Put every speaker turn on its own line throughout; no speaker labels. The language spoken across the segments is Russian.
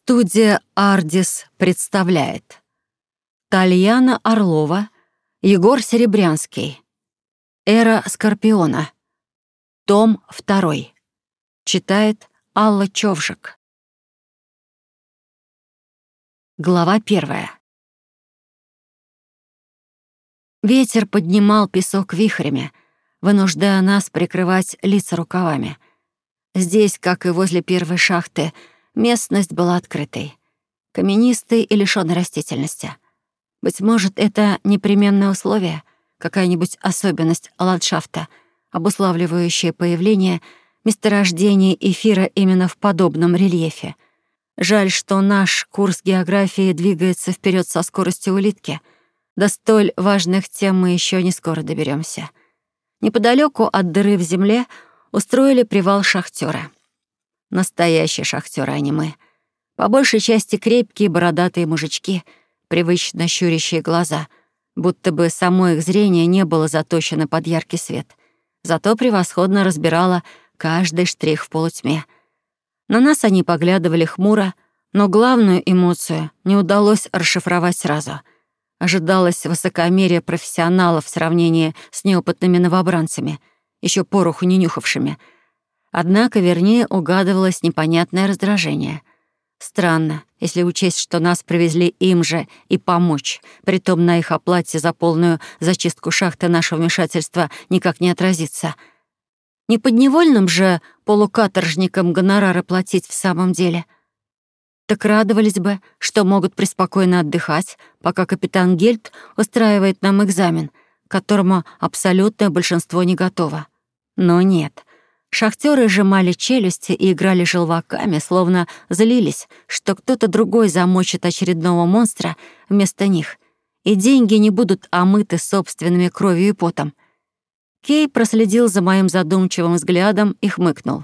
Студия «Ардис» представляет Тальяна Орлова, Егор Серебрянский. «Эра Скорпиона». Том 2. Читает Алла Човжик. Глава 1. Ветер поднимал песок вихрями, вынуждая нас прикрывать лица рукавами. Здесь, как и возле первой шахты, местность была открытой, каменистой и лишённой растительности. Быть может, это непременное условие, какая-нибудь особенность ландшафта, обуславливающая появление месторождений эфира именно в подобном рельефе. Жаль, что наш курс географии двигается вперед со скоростью улитки. До столь важных тем мы еще не скоро доберемся. Неподалеку от дыры в земле устроили привал шахтёры. Настоящие шахтёры, а не мы. По большей части крепкие бородатые мужички, привычно щурящие глаза, будто бы само их зрение не было заточено под яркий свет. Зато превосходно разбирало каждый штрих в полутьме. На нас они поглядывали хмуро, но главную эмоцию не удалось расшифровать сразу. Ожидалось высокомерие профессионалов в сравнении с неопытными новобранцами, ещё пороху не нюхавшими. Однако вернее угадывалось непонятное раздражение. Странно, если учесть, что нас привезли им же и помочь, притом на их оплате за полную зачистку шахты наше вмешательство никак не отразится. Не подневольным же полукаторжникам гонорары платить в самом деле. Так радовались бы, что могут преспокойно отдыхать, пока капитан Гельт устраивает нам экзамен, к которому абсолютное большинство не готово. Но нет. Шахтёры сжимали челюсти и играли желваками, словно злились, что кто-то другой замочит очередного монстра вместо них, и деньги не будут омыты собственными кровью и потом. Кей проследил за моим задумчивым взглядом и хмыкнул.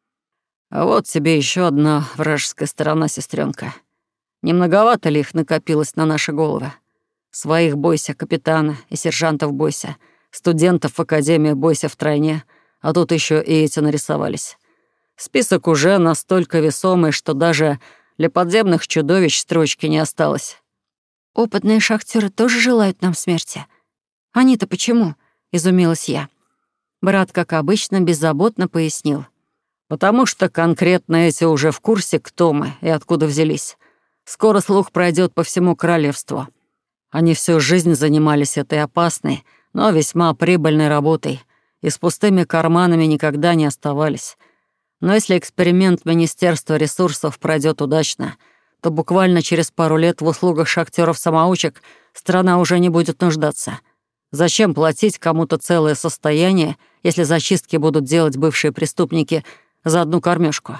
«А вот тебе ещё одна вражеская сторона, сестрёнка. Не многовато ли их накопилось на наши головы? Своих бойся, капитана и сержантов бойся, студентов в академии бойся втройне, а тут ещё и эти нарисовались. Список уже настолько весомый, что даже для подземных чудовищ строчки не осталось». «Опытные шахтёры тоже желают нам смерти? Они-то почему?» — изумилась я. Брат, как обычно, беззаботно пояснил. «Потому что конкретно эти уже в курсе, кто мы и откуда взялись. Скоро слух пройдёт по всему королевству. Они всю жизнь занимались этой опасной, но весьма прибыльной работой и с пустыми карманами никогда не оставались. Но если эксперимент Министерства ресурсов пройдёт удачно, то буквально через пару лет в услугах шахтёров-самоучек страна уже не будет нуждаться. Зачем платить кому-то целое состояние, если зачистки будут делать бывшие преступники за одну кормёжку?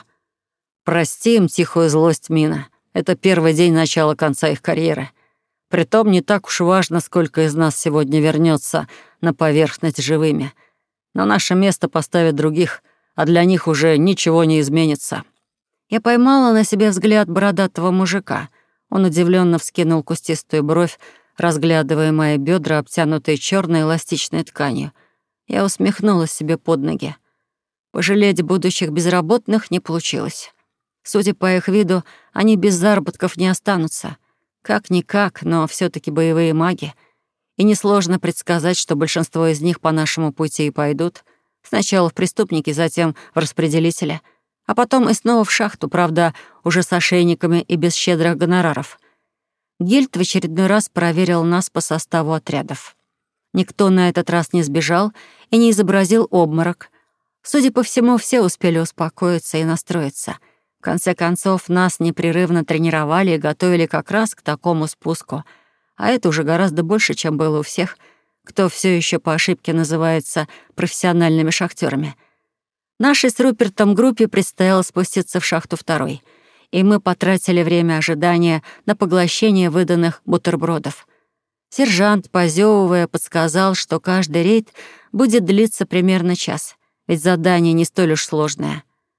Прости им тихую злость, Мина. Это первый день начала конца их карьеры. Притом не так уж важно, сколько из нас сегодня вернётся на поверхность живыми. На наше место поставят других, а для них уже ничего не изменится». Я поймала на себе взгляд бородатого мужика. Он удивлённо вскинул кустистую бровь, разглядывая мои бедра, обтянутые чёрной эластичной тканью. Я усмехнулась себе под ноги. Пожалеть будущих безработных не получилось. Судя по их виду, они без заработков не останутся. Как-никак, но всё-таки боевые маги. И несложно предсказать, что большинство из них по нашему пути и пойдут. Сначала в преступники, затем в распределителя, а потом и снова в шахту, правда, уже с ошейниками и без щедрых гонораров. Гильд в очередной раз проверил нас по составу отрядов. Никто на этот раз не сбежал и не изобразил обморок. Судя по всему, все успели успокоиться и настроиться. В конце концов, нас непрерывно тренировали и готовили как раз к такому спуску. А это уже гораздо больше, чем было у всех, кто все еще по ошибке называется профессиональными шахтёрами. Нашей с Рупертом группе предстояло спуститься в шахту 2, и мы потратили время ожидания на поглощение выданных бутербродов. Сержант, позёвывая, подсказал, что каждый рейд будет длиться примерно час, ведь задание не столь уж сложное.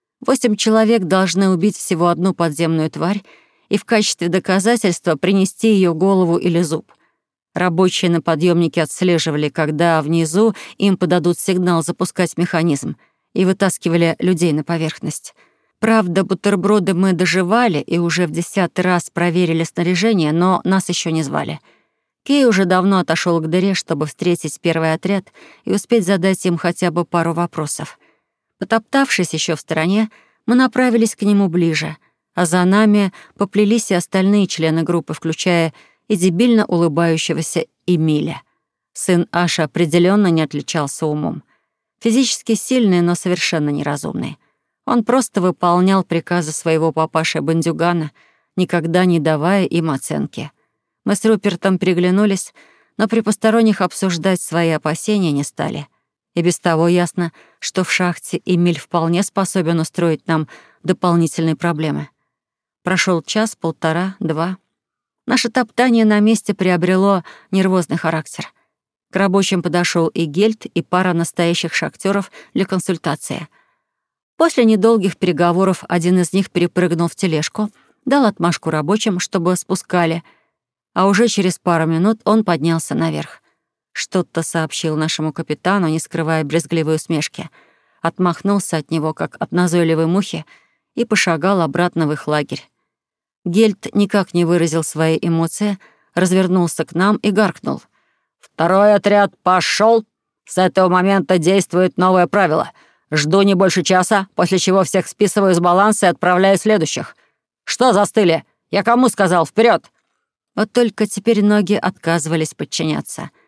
8 человек должны убить всего одну подземную тварь и в качестве доказательства принести её голову или зуб. Рабочие на подъёмнике отслеживали, когда внизу им подадут сигнал запускать механизм, и вытаскивали людей на поверхность. Правда, бутерброды мы доживали и уже в 10-й раз проверили снаряжение, но нас еще не звали. Кей уже давно отошел к дыре, чтобы встретить первый отряд и успеть задать им хотя бы пару вопросов. Потоптавшись еще в стороне, мы направились к нему ближе, а за нами поплелись и остальные члены группы, включая и дебильно улыбающегося Эмиля. Сын Аши определенно не отличался умом. Физически сильный, но совершенно неразумный. Он просто выполнял приказы своего папаши-бандюгана, никогда не давая им оценки. Мы с Рупертом переглянулись, но при посторонних обсуждать свои опасения не стали. И без того ясно, что в шахте Эмиль вполне способен устроить нам дополнительные проблемы. Прошел час, полтора, два. Наше топтание на месте приобрело нервозный характер. К рабочим подошел и Гельд, и пара настоящих шахтеров для консультации. После недолгих переговоров один из них перепрыгнул в тележку, дал отмашку рабочим, чтобы спускали, а уже через пару минут он поднялся наверх. Что-то сообщил нашему капитану, не скрывая брезгливой усмешки, отмахнулся от него, как от назойливой мухи, и пошагал обратно в их лагерь. Гельд никак не выразил свои эмоции, развернулся к нам и гаркнул. «Второй отряд пошел! С этого момента действует новое правило. Жду не больше часа, после чего всех списываю с баланса и отправляю следующих. Что застыли? Я кому сказал? Вперед!» Вот только теперь ноги отказывались подчиняться —